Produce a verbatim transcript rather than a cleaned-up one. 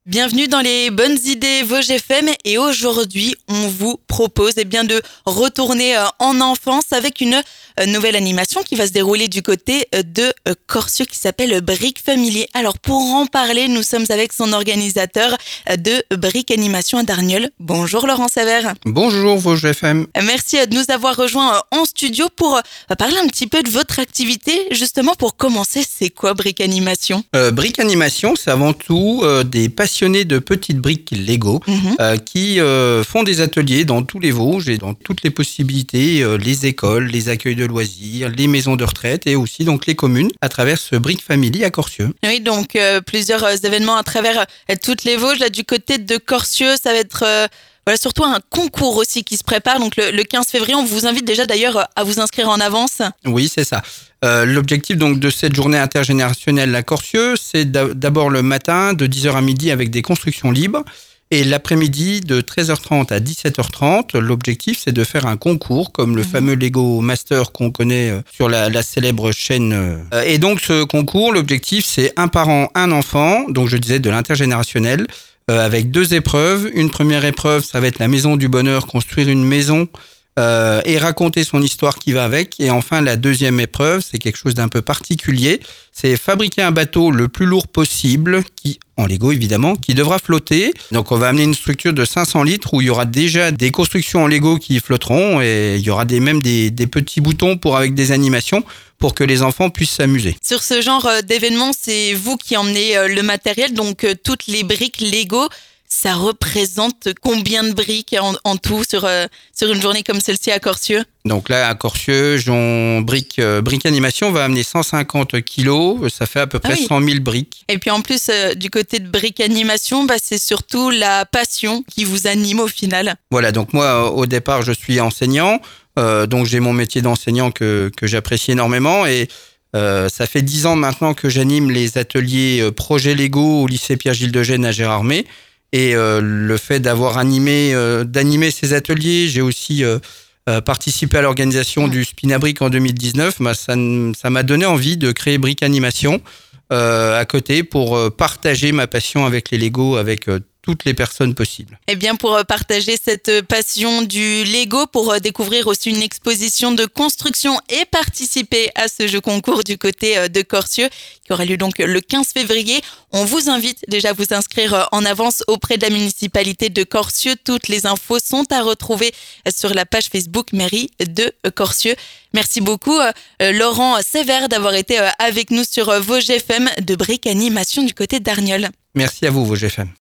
Bienvenue dans les bonnes idées Vosges F M et aujourd'hui on vous propose eh bien, de retourner en enfance avec une nouvelle animation qui va se dérouler du côté de Corcieux qui s'appelle Brick Family. Alors pour en parler, nous sommes avec son organisateur de Brick Animation à Darnieulles. Bonjour Laurent Savert. Bonjour Vosges F M. Merci de nous avoir rejoints en studio pour parler un petit peu de votre activité. Justement pour commencer, c'est quoi Brick Animation ? euh, Brick Animation, c'est avant tout euh, des passionnés de petites briques Lego mmh. euh, qui euh, font des ateliers dans tous les Vosges et dans toutes les possibilités, euh, les écoles, les accueils de loisirs, les maisons de retraite et aussi donc les communes à travers ce Brick Family à Corcieux. Oui, donc euh, plusieurs euh, événements à travers euh, toutes les Vosges. Là, du côté de Corcieux, ça va être euh, voilà, surtout un concours aussi qui se prépare. Donc le, le quinze février, on vous invite déjà d'ailleurs à vous inscrire en avance. Oui, c'est ça. Euh, l'objectif donc de cette journée intergénérationnelle à Corcieux, c'est d'abord le matin de dix heures à midi avec des constructions libres et l'après-midi de treize heures trente à dix-sept heures trente. L'objectif, c'est de faire un concours comme le mmh. fameux Lego Master qu'on connaît sur la, la célèbre chaîne. Et donc ce concours, l'objectif, c'est un parent, un enfant, donc je disais de l'intergénérationnel, euh, avec deux épreuves. Une première épreuve, ça va être la maison du bonheur, construire une maison Euh, et raconter son histoire qui va avec. Et enfin, la deuxième épreuve, c'est quelque chose d'un peu particulier. C'est fabriquer un bateau le plus lourd possible, qui, en Lego évidemment, qui devra flotter. Donc on va amener une structure de cinq cents litres où il y aura déjà des constructions en Lego qui flotteront et il y aura des, même des, des petits boutons pour avec des animations pour que les enfants puissent s'amuser. Sur ce genre d'événement, c'est vous qui emmenez le matériel, donc toutes les briques Lego. Ça représente combien de briques en, en tout sur, euh, sur une journée comme celle-ci à Corcieux ? Donc là, à Corcieux, Jean, Brick, euh, Brick Animation va amener cent cinquante kilos, ça fait à peu près ah oui. cent mille briques. Et puis en plus, euh, du côté de Brick Animation, bah, c'est surtout la passion qui vous anime au final. Voilà, donc moi, au départ, je suis enseignant, euh, donc j'ai mon métier d'enseignant que, que j'apprécie énormément et euh, ça fait dix ans maintenant que j'anime les ateliers euh, Projet Lego au lycée Pierre-Gilles de Gênes à Gérardmer. Et euh, le fait d'avoir animé, euh, d'animer ces ateliers, j'ai aussi euh, euh, participé à l'organisation mmh. du Spinabrick en deux mille dix-neuf. Bah, ça, ça m'a donné envie de créer Brick Animation euh, à côté pour euh, partager ma passion avec les Lego, avec euh, toutes les personnes possibles. Et bien pour partager cette passion du Lego, pour découvrir aussi une exposition de construction et participer à ce jeu concours du côté de Corcieux qui aura lieu donc le quinze février. On vous invite déjà à vous inscrire en avance auprès de la municipalité de Corcieux. Toutes les infos sont à retrouver sur la page Facebook mairie de Corcieux. Merci beaucoup Laurent Savert d'avoir été avec nous sur Vosges F M de Brick Animation du côté de Darnieulles. Merci à vous Vosges F M.